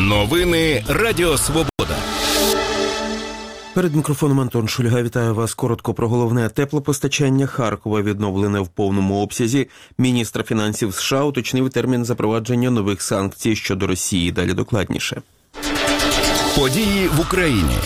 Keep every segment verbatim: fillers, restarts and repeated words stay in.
Новини Радіо Свобода. Перед мікрофоном Антон Шульга. Вітаю вас. Коротко про головне. Теплопостачання Харкова відновлене в повному обсязі. Міністр фінансів США уточнив термін запровадження нових санкцій щодо Росії. Далі докладніше. Події в Україні.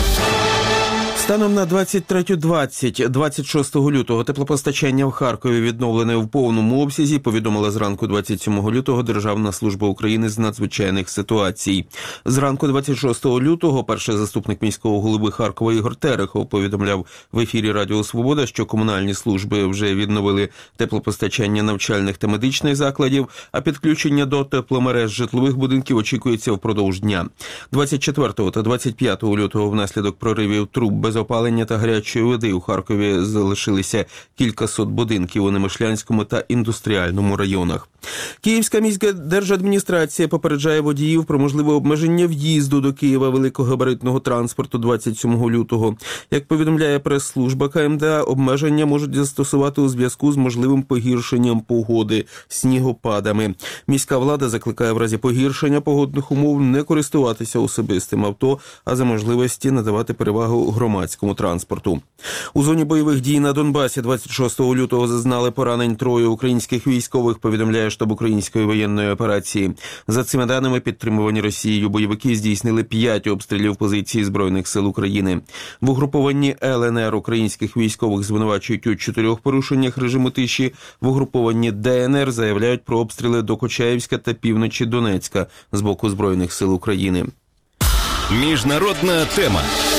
Станом на двадцять третю двадцять, двадцять шостого лютого теплопостачання в Харкові відновлене в повному обсязі, повідомила зранку двадцять сьомого лютого Державна служба України з надзвичайних ситуацій. Зранку двадцять шостого лютого перший заступник міського голови Харкова Ігор Терехов повідомляв в ефірі Радіо Свобода, що комунальні служби вже відновили теплопостачання навчальних та медичних закладів, а підключення до тепломереж житлових будинків очікується впродовж дня. двадцять четвертого та двадцять п'ятого лютого внаслідок проривів труб без опалення та гарячої води у Харкові залишилися кількасот будинків у Немишлянському та індустріальному районах. Київська міська держадміністрація попереджає водіїв про можливе обмеження в'їзду до Києва великогабаритного транспорту двадцять сьомого лютого. Як повідомляє прес-служба ка ем де а, обмеження можуть застосувати у зв'язку з можливим погіршенням погоди, снігопадами. Міська влада закликає в разі погіршення погодних умов не користуватися особистим авто, а за можливості надавати перевагу громадському транспорту. У зоні бойових дій на Донбасі двадцять шостого лютого зазнали поранень троє українських військових, повідомляє штаб української воєнної операції. За цими даними, підтримувані Росією бойовики здійснили п'ять обстрілів позицій Збройних сил України. В угрупованні ел ен ер українських військових звинувачують у чотирьох порушеннях режиму тиші. В угрупованні де ен ер заявляють про обстріли до Кочаївська та півночі Донецька з боку Збройних сил України. Міжнародна тема.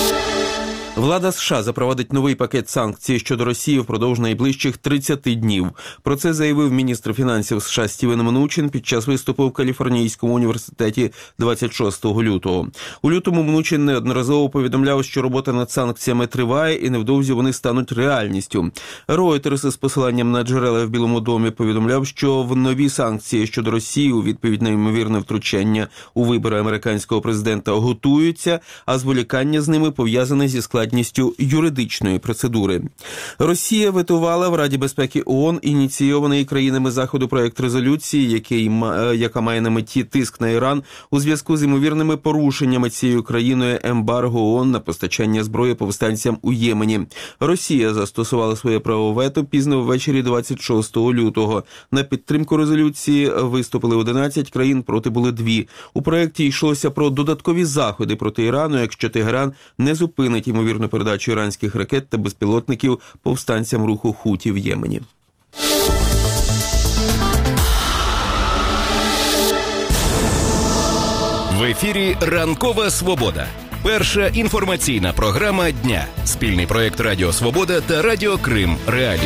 Влада США запровадить новий пакет санкцій щодо Росії впродовж найближчих тридцяти днів. Про це заявив міністр фінансів США Стівен Мнучин під час виступу в Каліфорнійському університеті двадцять шостого лютого. У лютому Мнучин неодноразово повідомляв, що робота над санкціями триває і невдовзі вони стануть реальністю. Reuters із посиланням на джерела в Білому домі повідомляв, що в нові санкції щодо Росії у відповідь на ймовірне втручання у вибори американського президента готуються, а зволікання з ними пов'язане зі складністю юридичної процедури. Росія ветувала в Раді безпеки ООН ініційований країнами Заходу проект резолюції, який, яка має на меті тиск на Іран у зв'язку з ймовірними порушеннями цією країною ембарго ООН на постачання зброї повстанцям у Ємені. Росія застосувала своє право вето пізно ввечері двадцять шостого лютого. На підтримку резолюції виступили одинадцять країн, проти були дві. У проекті йшлося про додаткові заходи проти Ірану, якщо Тегеран не зупинить ймовірно передачу іранських ракет та безпілотників повстанцям руху Хуті в Ємені. В ефірі «Ранкова Свобода». Перша інформаційна програма дня. Спільний проєкт Радіо Свобода та Радіо Крим Реалії.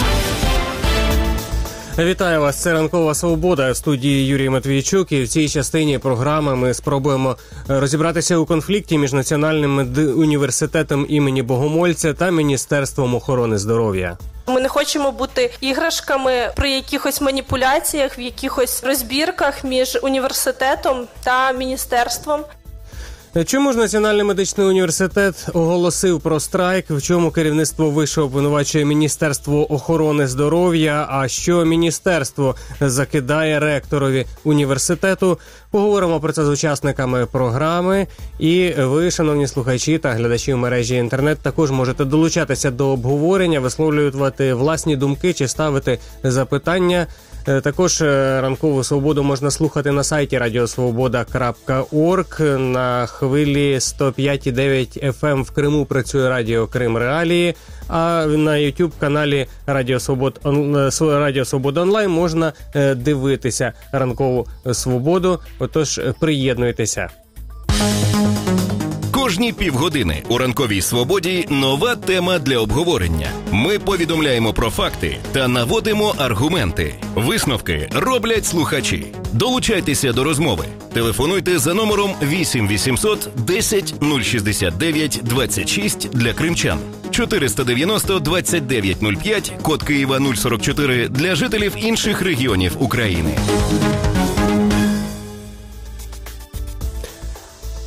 Вітаю вас, це «Ранкова Свобода», в студії Юрій Матвійчук, і в цій частині програми ми спробуємо розібратися у конфлікті між Національним університетом імені Богомольця та Міністерством охорони здоров'я. Ми не хочемо бути іграшками при якихось маніпуляціях, в якихось розбірках між університетом та міністерством. Чому ж Національний медичний університет оголосив про страйк? В чому керівництво вишу обвинувачує Міністерство охорони здоров'я? А що міністерство закидає ректорові університету? Поговоримо про це з учасниками програми. І ви, шановні слухачі та глядачі в мережі інтернет, також можете долучатися до обговорення, висловлювати власні думки чи ставити запитання. Також «Ранкову Свободу» можна слухати на сайті радіосвобода крапка орг. На хвилі сто п'ять і дев'ять еф ем в Криму працює Радіо Крим Реалії, а на YouTube-каналі Радіо Свобода, Радіо Свобода онлайн можна дивитися «Ранкову Свободу». Отож, приєднуйтеся. Кожні півгодини у «Ранковій Свободі» нова тема для обговорення. Ми повідомляємо про факти та наводимо аргументи. Висновки роблять слухачі. Долучайтеся до розмови. Телефонуйте за номером вісім вісімсот десять нуль шістдесят дев'ять двадцять шість для кримчан. чотириста дев'яносто двадцять дев'ять нуль п'ять, код Києва нуль сорок чотири для жителів інших регіонів України.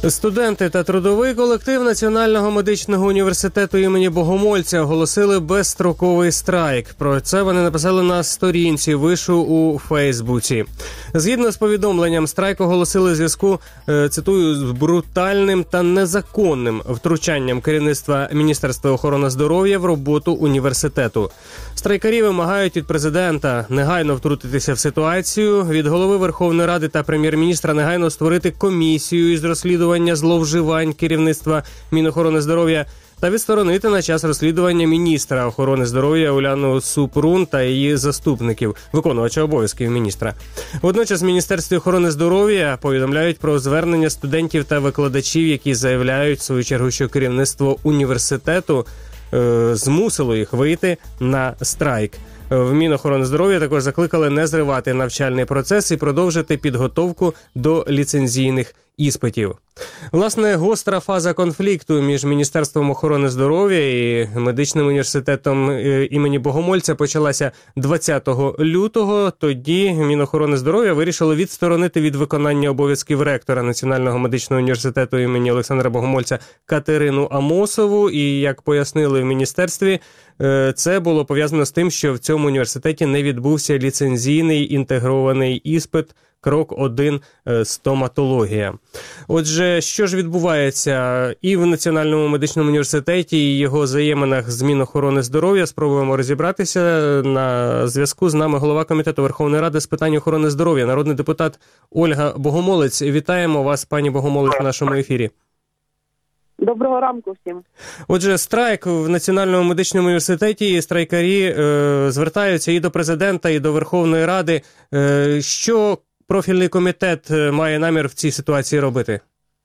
Студенти та трудовий колектив Національного медичного університету імені Богомольця оголосили безстроковий страйк. Про це вони написали на сторінці вишу у Фейсбуці. Згідно з повідомленням, страйк оголосили в зв'язку, цитую, з брутальним та незаконним втручанням керівництва Міністерства охорони здоров'я в роботу університету. Страйкарі вимагають від президента негайно втрутитися в ситуацію, від голови Верховної Ради та прем'єр-міністра негайно створити комісію із розслідування зловживань керівництва Мінохорони здоров'я та відсторонити на час розслідування міністра охорони здоров'я Уляну Супрун та її заступників, виконувача обов'язків міністра. Водночас в Міністерстві охорони здоров'я повідомляють про звернення студентів та викладачів, які заявляють, в свою чергу, що керівництво університету е, змусило їх вийти на страйк. В Мінохорони здоров'я також закликали не зривати навчальний процес і продовжити підготовку до ліцензійних іспитів. Власне, гостра фаза конфлікту між Міністерством охорони здоров'я і медичним університетом імені Богомольця почалася двадцятого лютого. Тоді Мінохорони здоров'я вирішило відсторонити від виконання обов'язків ректора Національного медичного університету імені Олександра Богомольця Катерину Амосову. І, як пояснили в міністерстві, це було пов'язано з тим, що в цьому університеті не відбувся ліцензійний інтегрований іспит крок один – стоматологія. Отже, що ж відбувається і в Національному медичному університеті, і його взаєминах з Мінохорони здоров'я, спробуємо розібратися. На зв'язку з нами голова Комітету Верховної Ради з питань охорони здоров'я, народний депутат Ольга Богомолець. Вітаємо вас, пані Богомолець, в нашому ефірі. Доброго ранку всім. Отже, страйк в Національному медичному університеті, страйкарі е, звертаються і до президента, і до Верховної Ради. Е, що профільний комітет має намір в цій ситуації робити?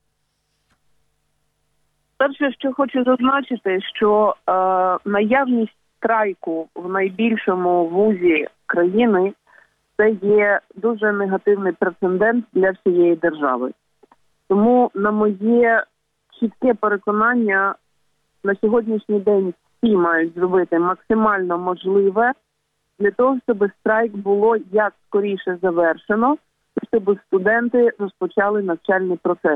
Перше, що хочу зазначити, що е, наявність страйку в найбільшому вузі країни – це є дуже негативний прецедент для всієї держави. Тому, на моє чітке переконання, на сьогоднішній день всі мають зробити максимально можливе для того, щоб страйк було як скоріше завершено, щоб студенти розпочали навчальний процес.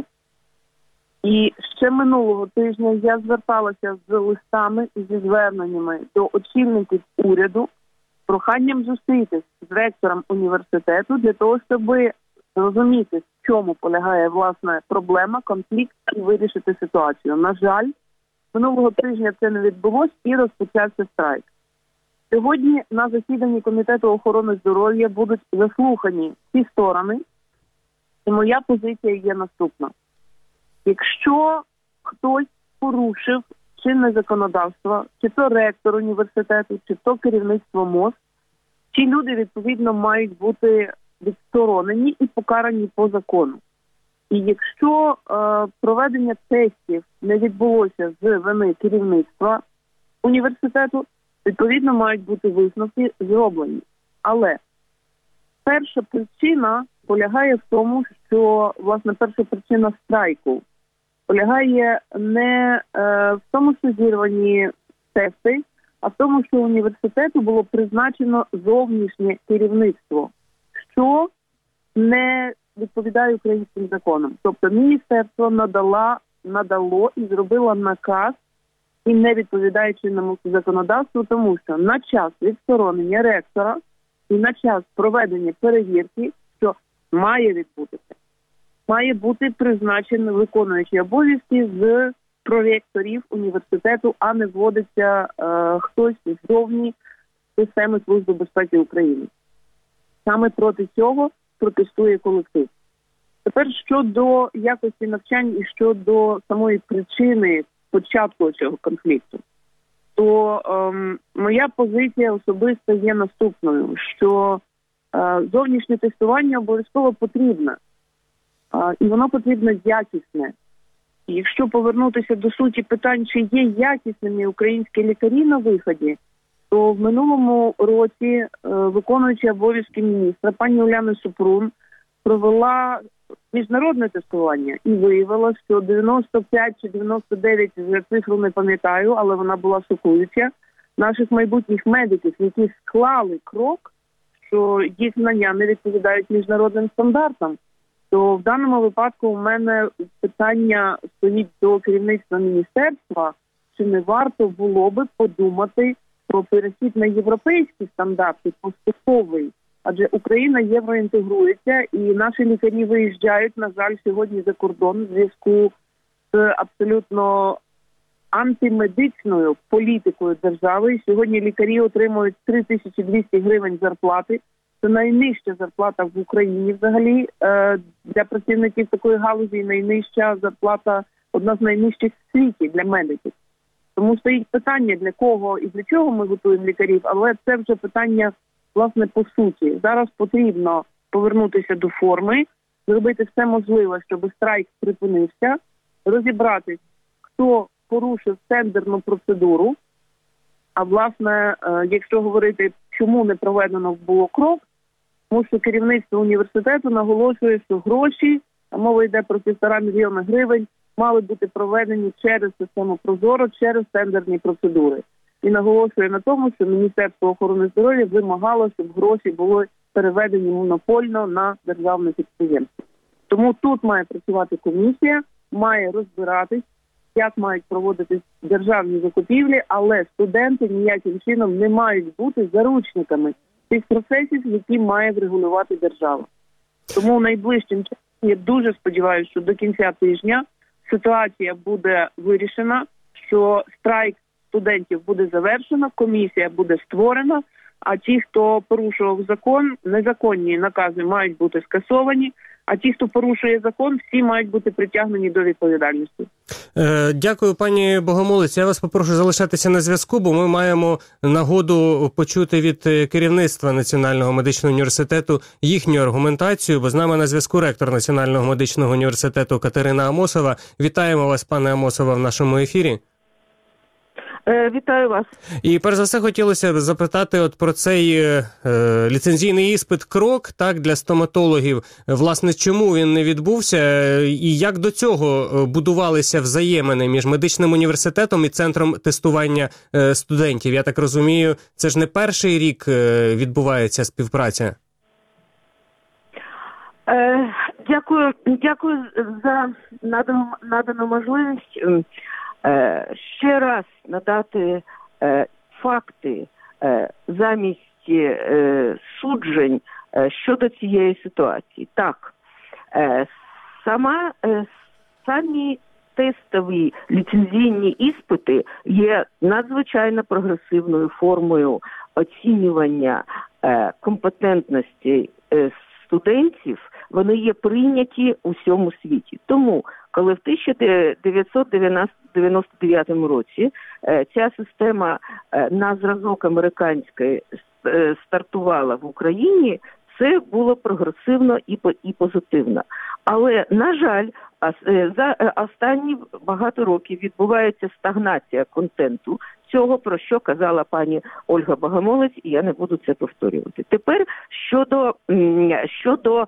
І ще минулого тижня я зверталася з листами і зі зверненнями до очільників уряду з проханням зустрітись з ректором університету для того, щоб зрозуміти, в чому полягає, власне, проблема, конфлікт і вирішити ситуацію. На жаль, минулого тижня це не відбулося і розпочався страйк. Сьогодні на засіданні Комітету охорони здоров'я будуть заслухані всі сторони, і моя позиція є наступна. Якщо хтось порушив чинне законодавство, чи то ректор університету, чи то керівництво МОЗ, ці люди, відповідно, мають бути відсторонені і покарані по закону. І якщо е, проведення тестів не відбулося з вини керівництва університету, відповідно, мають бути висновки зроблені. Але перша причина полягає в тому, що, власне, перша причина страйку полягає не е, в тому, що зірвані тести, а в тому, що університету було призначено зовнішнє керівництво, що не відповідає українським законам. Тобто міністерство надала, надало і зробило наказ, і не відповідає чинному законодавству, тому що на час відсторонення ректора і на час проведення перевірки, що має відбутися, має бути призначений виконуючий обов'язки з проректорів університету, а не вводиться е, хтось ззовні системи Служби безпеки України. Саме проти цього протестує колектив. Тепер щодо якості навчань і щодо самої причини початку цього конфлікту, то ем, моя позиція особиста є наступною, що е, зовнішнє тестування обов'язково потрібне, е, і воно потрібно якісне. І якщо повернутися до суті питань, чи є якісними українські лікарі на виході, то в минулому році е, виконуюча обов'язки міністра пані Уляна Супрун провела міжнародне тестування і виявила, що дев'яносто п'ять чи дев'яносто дев'ять, вже цифру не пам'ятаю, але вона була шокуюча, наших майбутніх медиків, які склали крок, що їх знання не відповідають міжнародним стандартам, то в даному випадку у мене питання стоїть до керівництва міністерства, чи не варто було би подумати про перехід на європейські стандарти поступовий. Адже Україна євроінтегрується, і наші лікарі виїжджають, на жаль, сьогодні за кордон в зв'язку з абсолютно антимедичною політикою держави. І сьогодні лікарі отримують три тисячі двісті гривень зарплати. Це найнижча зарплата в Україні взагалі для працівників такої галузі, найнижча зарплата, одна з найнижчих в світі для медиків. Тому стоїть питання, для кого і для чого ми готуємо лікарів, але це вже питання, власне, по суті. Зараз потрібно повернутися до форми, зробити все можливе, щоб страйк припинився, розібратись, хто порушив тендерну процедуру. А, власне, якщо говорити, чому не проведено було крок, тому що керівництво університету наголошує, що гроші, а мова йде про півтора мільйона гривень, мали бути проведені через систему Прозоро, через тендерні процедури. І наголошує на тому, що Міністерство охорони здоров'я вимагало, щоб гроші були переведені монопольно на державне підприємство. Тому тут має працювати комісія, має розбиратись, як мають проводитись державні закупівлі, але студенти ніяким чином не мають бути заручниками тих процесів, які має врегулювати держава. Тому найближчим часом я дуже сподіваюся, що до кінця тижня ситуація буде вирішена, що страйк студентів буде завершено, комісія буде створена, а ті, хто порушував закон, незаконні накази мають бути скасовані, а ті, хто порушує закон, всі мають бути притягнені до відповідальності. Е, дякую, пані Богомолець. Я вас попрошу залишатися на зв'язку, бо ми маємо нагоду почути від керівництва Національного медичного університету їхню аргументацію, бо з нами на зв'язку ректор Національного медичного університету Катерина Амосова. Вітаємо вас, пане Амосова, в нашому ефірі. Вітаю вас. І перш за все хотілося б запитати от про цей е, ліцензійний іспит «Крок», так, для стоматологів. Власне, чому він не відбувся і як до цього будувалися взаємини між медичним університетом і центром тестування е, студентів? Я так розумію, це ж не перший рік е, відбувається співпраця. Е, дякую, дякую за надану, надану можливість ще раз надати е, факти е, замість е, суджень е, щодо цієї ситуації. Так, е, сама, е, самі тестові ліцензійні іспити є надзвичайно прогресивною формою оцінювання е, компетентності е, студентів. Вони є прийняті у всьому світі. Тому, коли в тисяча дев'ятсот дев'яносто дев'ятому році е, ця система е, на зразок американської е, стартувала в Україні, це було прогресивно і, і позитивно. Але, на жаль, за останні багато років відбувається стагнація контенту цього, про що казала пані Ольга Богомолець, і я не буду це повторювати. Тепер щодо, щодо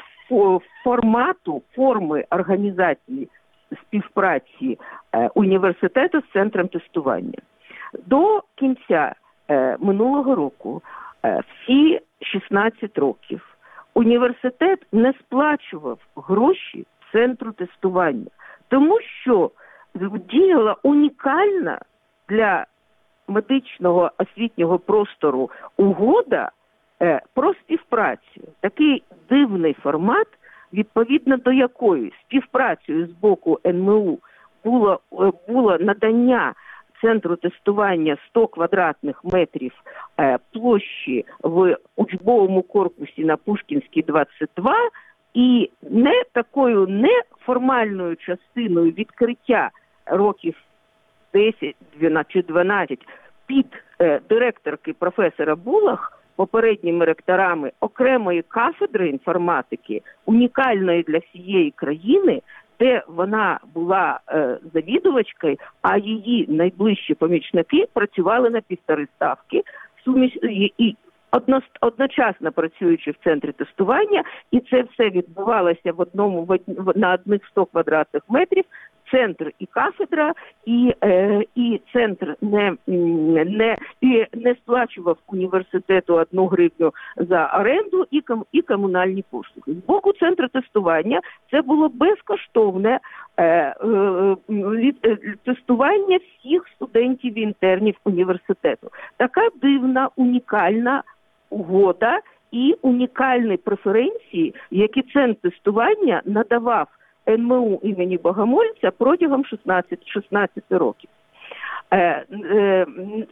формату, форми організації співпраці університету з центром тестування. До кінця минулого року, всі шістнадцять років, університет не сплачував гроші центру тестування, тому що діяла унікальна для медичного освітнього простору угода е, про співпрацю. Такий дивний формат, відповідно до якої співпрацею з боку ен ем у було, було надання центру тестування сто квадратних метрів е, площі в учбовому корпусі на Пушкінській двадцять два, і не такою неформальною частиною відкриття років десять чи дванадцять під е, директорки професора Булах, попередніми ректорами окремої кафедри інформатики, унікальної для всієї країни, де вона була е, завідувачкою, а її найближчі помічники працювали на півтори ставки, суміш, і, і одно, одночасно працюючи в центрі тестування, і це все відбувалося в одному в, на одних сто квадратних метрів центр і кафедра, і, е, і центр не, не, і не сплачував університету одну гривню за оренду і, ком, і комунальні послуги. З боку центру тестування це було безкоштовне е, е, від, е, тестування всіх студентів і інтернів університету. Така дивна, унікальна угода і унікальні преференції, які центр тестування надавав ен ем у імені Богомольця протягом шістнадцяти років. Е, е,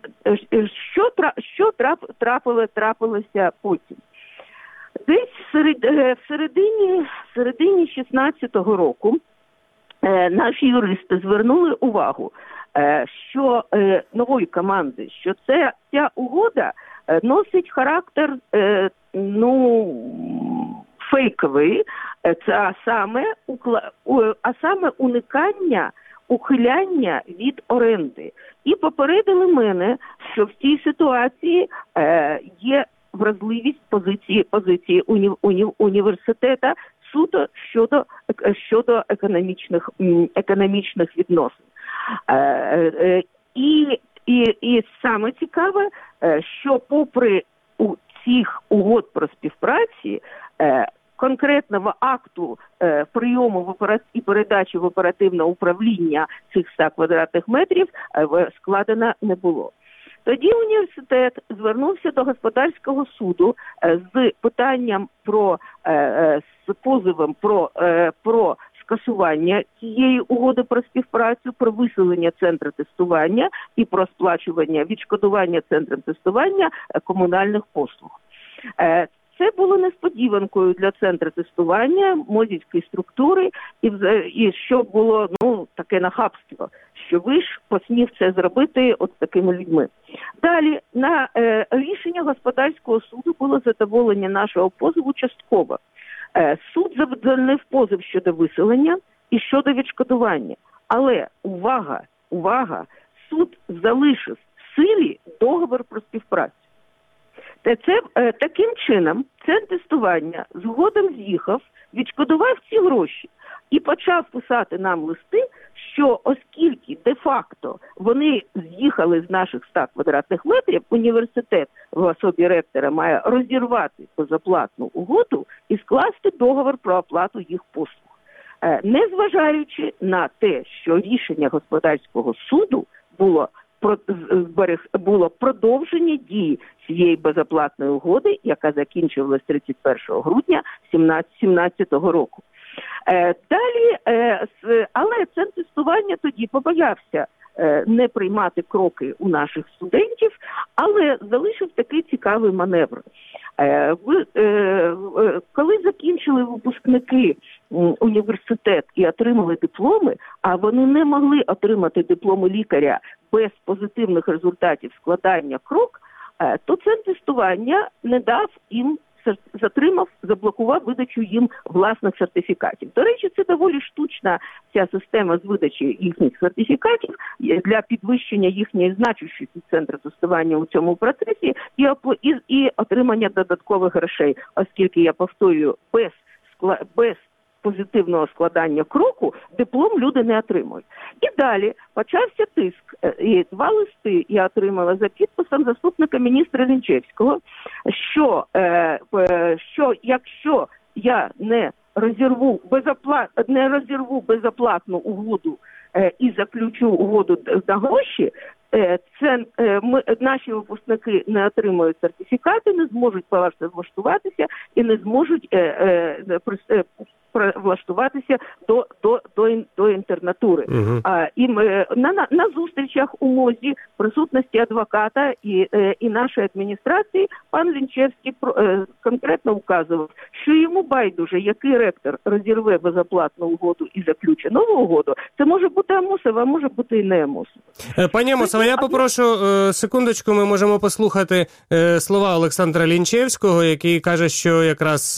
що що трап, трапило, трапилося потім? Десь серед, в середині, в середині шістнадцятого року е, наші юристи звернули увагу, е, що е, нової команди, що це, ця угода е, носить характер е, ну, фейковий, це саме, а саме уникання, ухиляння від оренди. І попередили мене, що в цій ситуації е, є вразливість позиції, позиції уні, уні, університету суто щодо, щодо економічних, економічних відносин. Е, е, і, і, і саме цікаве, що попри у цих угод про співпраці, е, конкретного акту е, прийому в операт... і передачі в оперативне управління цих ста квадратних метрів е, складено не було. Тоді університет звернувся до господарського суду е, з питанням про, е, е, з позовом про, е, про скасування цієї угоди про співпрацю, про виселення центру тестування і про сплачування, відшкодування центром тестування е, комунальних послуг. Е, Це було несподіванкою для центру тестування, мозівської структури, і, і що було, ну, таке нахабство, що ви ж посмів це зробити от такими людьми. Далі, на е, рішення господарського суду було задоволення нашого позову частково. Е, суд задовольнив позов щодо виселення і щодо відшкодування. Але, увага, увага, суд залишив в силі договір про співпрацю. Це, е, таким чином, центр тестування згодом з'їхав, відшкодував ці гроші і почав писати нам листи, що оскільки де-факто вони з'їхали з наших ста квадратних метрів, університет в особі ректора має розірвати безоплатну угоду і скласти договір про оплату їх послуг. Е, незважаючи на те, що рішення господарського суду було було продовження дії цієї безоплатної угоди, яка закінчувалась тридцять першого грудня сімнадцятого року. Е, далі, е, але центр тестування тоді побоявся е, не приймати кроки у наших студентів, але залишив такий цікавий маневр. Е, ви, е, коли закінчили випускники університет і отримали дипломи, а вони не могли отримати дипломи лікаря без позитивних результатів складання крок, то центр тестування не дав їм, затримав, заблокував видачу їм власних сертифікатів. До речі, це доволі штучна ця система з видачі їхніх сертифікатів для підвищення їхньої значущості центру тестування у цьому процесі і, і, і отримання додаткових грошей, оскільки, я повторюю, без, без позитивного складання кроку диплом люди не отримують. І далі почався тиск. І два листи я отримала за підписом заступника міністра Лінчевського, що, е, що якщо я не розірву, безоплат, не розірву безоплатну угоду е, і заключу угоду на гроші, е, це, е, ми, наші випускники не отримують сертифікати, не зможуть влаштуватися і не зможуть е, е, е, влаштуватися до, до, до, до інтернатури. Uh-huh. А, і ми, на, на, на зустрічах у МОЗі присутності адвоката і, е, і нашої адміністрації пан Лінчевський е, конкретно вказував, що йому байдуже, який ректор розірве безоплатну угоду і заключить нову угоду, це може бути Амосов, а може бути і не Амосов. Пані Амосова, я попрошу секундочку, ми можемо послухати слова Олександра Лінчевського, який каже, що якраз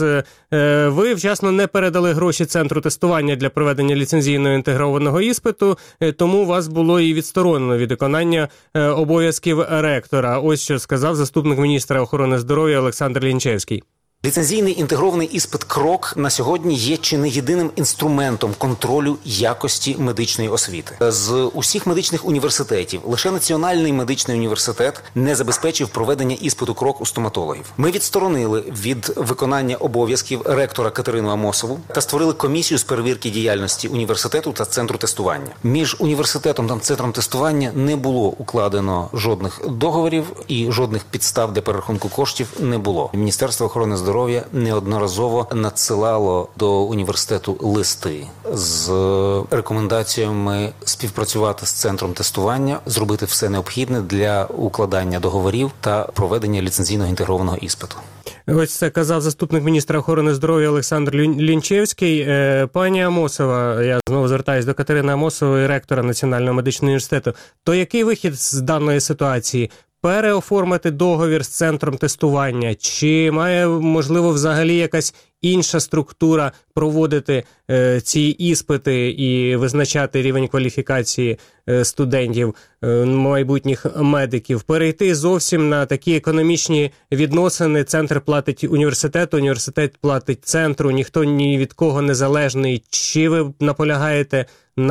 ви вчасно не передали гроші центру тестування для проведення ліцензійного інтегрованого іспиту, тому вас було і відсторонено від виконання обов'язків ректора. Ось що сказав заступник міністра охорони здоров'я Олександр Лінчевський. Ліцензійний інтегрований іспит «Крок» на сьогодні є чи не єдиним інструментом контролю якості медичної освіти. З усіх медичних університетів лише Національний медичний університет не забезпечив проведення іспиту «Крок» у стоматологів. Ми відсторонили від виконання обов'язків ректора Катерину Амосову та створили комісію з перевірки діяльності університету та центру тестування. Між університетом та центром тестування не було укладено жодних договорів і жодних підстав для перерахунку коштів не було. Міністерство охорони здоров'я неодноразово надсилало до університету листи з рекомендаціями співпрацювати з центром тестування, зробити все необхідне для укладання договорів та проведення ліцензійного інтегрованого іспиту. Ось це казав заступник міністра охорони здоров'я Олександр Лінчевський. Пані Амосова, я знову звертаюся до Катерини Амосової, ректора Національного медичного університету. То який вихід з даної ситуації? Переоформити договір з центром тестування? Чи має, можливо, взагалі якась інша структура проводити е, ці іспити і визначати рівень кваліфікації е, студентів, е, майбутніх медиків? Перейти зовсім на такі економічні відносини. Центр платить університету, університет платить центру, ніхто ні від кого не залежний. Чи ви наполягаєте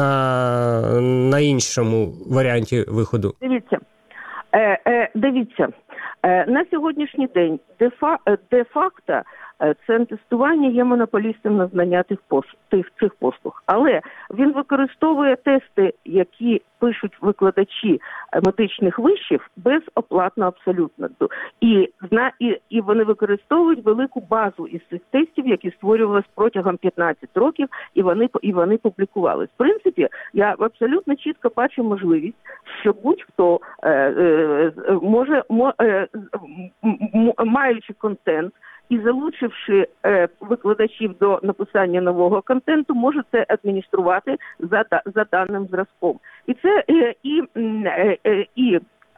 на, на іншому варіанті виходу? Дивіться. Е, е, дивіться, е, на сьогоднішній день де-фа- де-факто е, центр тестування є монополістом на знання тих, пос- тих цих послуг. Але він використовує тести, які пишуть викладачі медичних вишів, безоплатно абсолютно. І, і, і вони використовують велику базу із цих тестів, які створювалися протягом п'ятнадцять років, і вони, і вони публікувалися. В принципі, я абсолютно чітко бачу можливість, що будь-хто е, е, може, мо, е, м, маючи контент, і залучивши е, викладачів до написання нового контенту, може це адмініструвати за, за даним зразком. І це е, і, е, е, і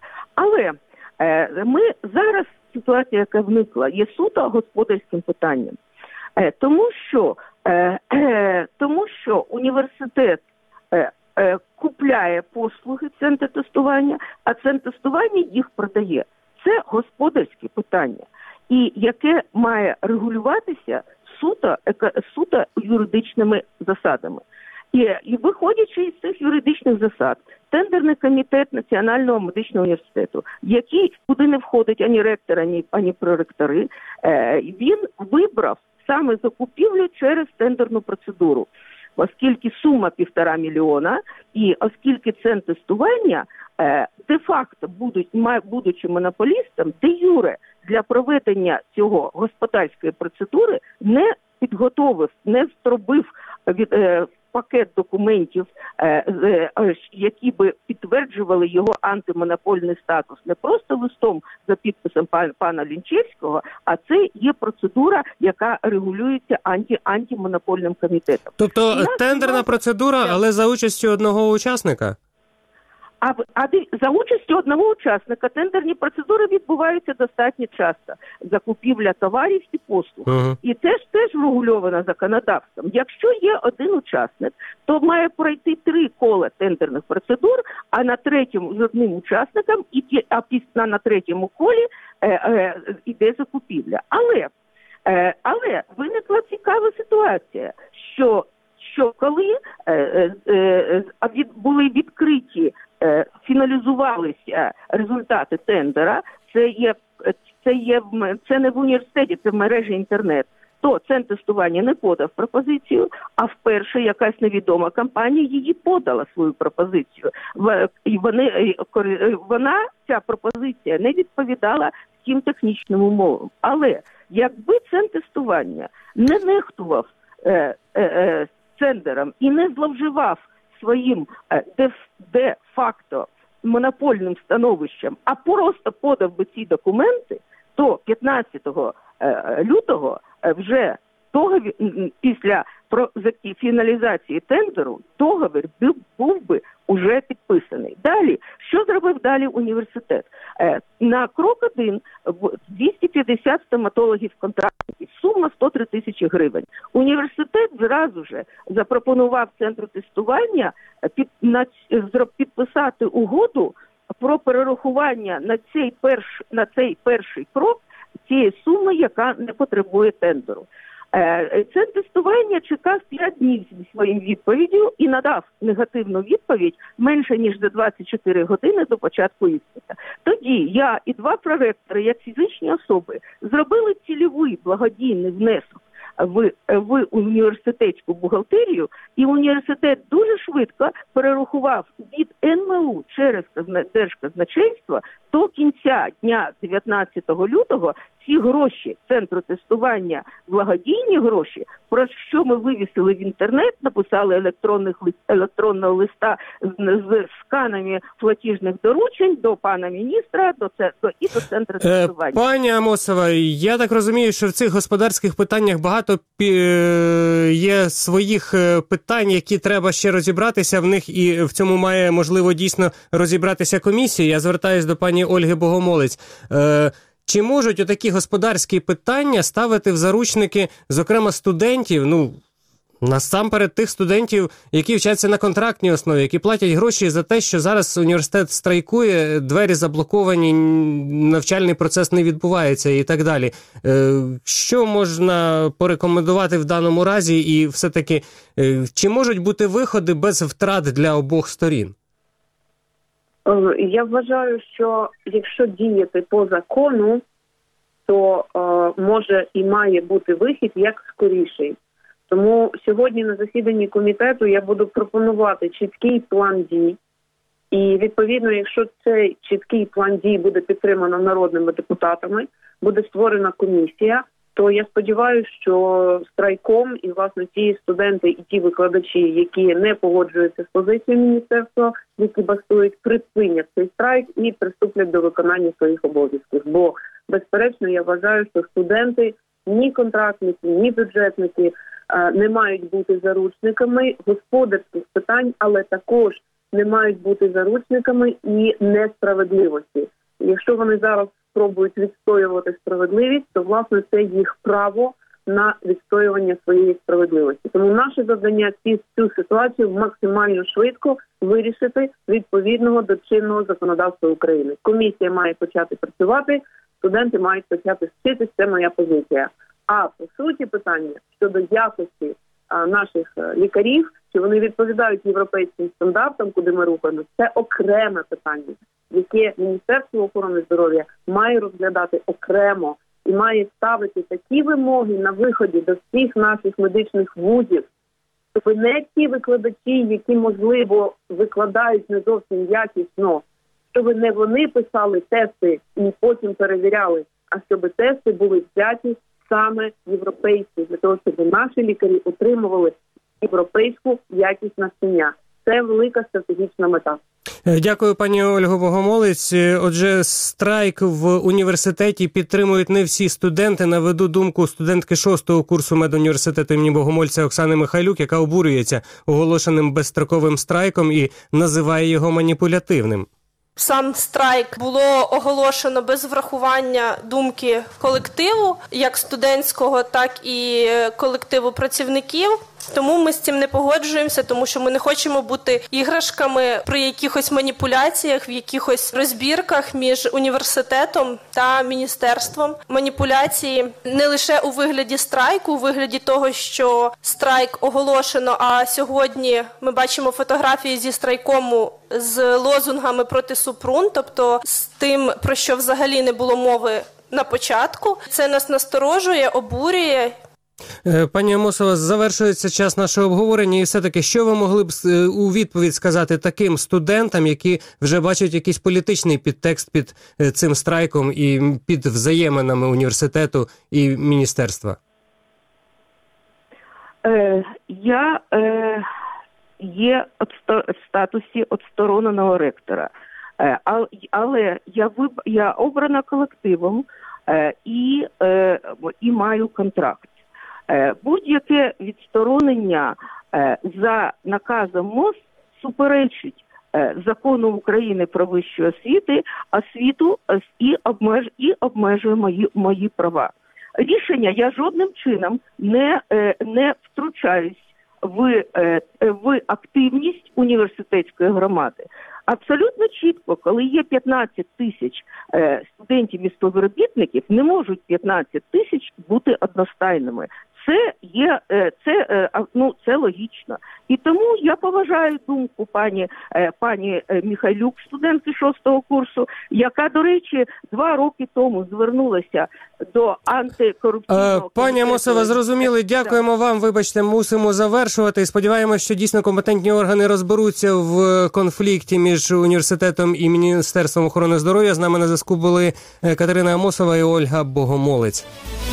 але е, ми зараз ситуація, яка виникла, є суто господарським питанням, е, тому що е, е, тому що університет е, е, купляє послуги центру тестування, а центр тестування їх продає. Це господарське питання, і яке має регулюватися суто, суто юридичними засадами. І, і виходячи із цих юридичних засад, тендерний комітет Національного медичного університету, який куди не входить ані ректор, ані, ані проректори, е, він вибрав саме закупівлю через тендерну процедуру. Оскільки сума півтора мільйона, і оскільки центр тестування е, де-факто, будуть, будучи монополістом, де-юре для проведення цього господарської процедури не підготовив, не зробив від, е, пакет документів, е, е, які би підтверджували його антимонопольний статус, не просто листом за підписом пана, пана Лінчевського, а це є процедура, яка регулюється анті, антимонопольним комітетом. Тобто тендерна процедура, але за участю одного учасника? А, а за участю одного учасника тендерні процедури відбуваються достатньо часто. Закупівля товарів і послуг. Uh-huh. І це ж теж регульовано законодавством. Якщо є один учасник, то має пройти три кола тендерних процедур, а на третьому з одним учасником, і, а після на третьому колі е, е, іде закупівля. Але, е, але виникла цікава ситуація, що, що коли е, е, е, від, були відкриті, фіналізувалися результати тендера, це є, це є, це не в університеті, це в мережі інтернет, то центр тестування не подав пропозицію, а вперше якась невідома компанія її подала свою пропозицію. І вони, вона, ця пропозиція, не відповідала всім технічним умовам. Але якби центр тестування не нехтував е, е, тендером і не зловживав своїм де, де-факто монопольним становищем, а просто подав би ці документи, то п'ятнадцятого лютого вже договір, після фіналізації тендеру, договір був би уже підписаний. Далі, що зробив далі університет? На крок один двісті п'ятдесят стоматологів-контрактників, сума сто три тисячі гривень. Університет зразу же запропонував центру тестування під, на, підписати угоду про перерахування на цей, перш, на цей перший крок цієї суми, яка не потребує тендеру. Це тестування чекав п'ять днів зі своїм відповіддю і надав негативну відповідь менше, ніж за двадцять чотири години до початку іспиту. Тоді я і два проректори, як фізичні особи, зробили цільовий благодійний внесок в, в університетську бухгалтерію, і університет дуже швидко перерахував від ен ем у через Держказначейство до кінця дня дев'ятнадцятого лютого ці гроші Центру тестування, благодійні гроші, про що ми вивісили в інтернет, написали електронних, електронного листа з, з сканами платіжних доручень до пана міністра до, до, і до Центру тестування. Е, пані Амосова, я так розумію, що в цих господарських питаннях багато є своїх питань, які треба ще розібратися в них, і в цьому має, можливо, дійсно розібратися комісія. Я звертаюся до пані Ольги Богомолець. Е, Чи можуть отакі господарські питання ставити в заручники, зокрема, студентів, ну, насамперед тих студентів, які вчаться на контрактній основі, які платять гроші за те, що зараз університет страйкує, двері заблоковані, навчальний процес не відбувається і так далі. Що можна порекомендувати в даному разі і все-таки, чи можуть бути виходи без втрат для обох сторін? Я вважаю, що якщо діяти по закону, то е, може і має бути вихід як скоріший. Тому сьогодні на засіданні комітету я буду пропонувати чіткий план дій. І, відповідно, якщо цей чіткий план дій буде підтримано народними депутатами, буде створена комісія, то я сподіваюся, що страйком і, власне, ті студенти і ті викладачі, які не погоджуються з позицією міністерства, які бастують, припинять цей страйк і приступлять до виконання своїх обов'язків. Бо, безперечно, я вважаю, що студенти, ні контрактники, ні бюджетники не мають бути заручниками господарських питань, але також не мають бути заручниками і несправедливості. Якщо вони зараз спробують відстоювати справедливість, то, власне, це їх право на відстоювання своєї справедливості. Тому наше завдання – цю ситуацію максимально швидко вирішити відповідного до чинного законодавства України. Комісія має почати працювати, студенти мають почати вчитися, це моя позиція. А по суті питання щодо якості а, наших а, лікарів, чи вони відповідають європейським стандартам, куди ми рухаємося, це окреме питання, яке Міністерство охорони здоров'я має розглядати окремо і має ставити такі вимоги на виході до всіх наших медичних вузів, щоб не ті викладачі, які, можливо, викладають не зовсім якісно, щоб не вони писали тести і потім перевіряли, а щоб тести були взяті саме європейські, для того, щоб наші лікарі отримували європейську якість навчання. Це велика стратегічна мета. Дякую, пані Ольго Богомолець. Отже, страйк в університеті підтримують не всі студенти. Наведу думку студентки шостого курсу медуніверситету імені Богомольця Оксани Михайлюк, яка обурюється оголошеним безстроковим страйком і називає його маніпулятивним. Сам страйк було оголошено без врахування думки колективу, як студентського, так і колективу працівників. Тому ми з цим не погоджуємося, тому що ми не хочемо бути іграшками при якихось маніпуляціях, в якихось розбірках між університетом та міністерством. Маніпуляції не лише у вигляді страйку, у вигляді того, що страйк оголошено, а сьогодні ми бачимо фотографії зі страйкому з лозунгами проти Супрун, тобто з тим, про що взагалі не було мови на початку. Це нас насторожує, обурює. Пані Амосова, завершується час нашого обговорення, і все-таки, що ви могли б у відповідь сказати таким студентам, які вже бачать якийсь політичний підтекст під цим страйком і під взаєминами університету і міністерства? Е, я е, є в статусі відстороненого ректора, е, але я, виб... я обрана колективом е, і, е, і маю контракт. Будь-яке відсторонення за наказом МОЗ суперечить закону України про вищу освіту, освіту і, обмеж, і обмежує мої, мої права. Рішення я жодним чином не, не втручаюсь в, в активність університетської громади. абсолютно чітко, коли є п'ятнадцять тисяч е, студентів і співробітників, не можуть п'ятнадцять тисяч бути одностайними. Це є, це, ну, це логічно. І тому я поважаю думку пані, пані Михайлюк, студентки шостого курсу, яка, до речі, два роки тому звернулася до антикорупційного... Пані Амосова, зрозуміли. Дякуємо вам. Вибачте, мусимо завершувати. Сподіваємося, що дійсно компетентні органи розберуться в конфлікті між університетом і Міністерством охорони здоров'я. З нами на зв'язку були Катерина Амосова і Ольга Богомолець.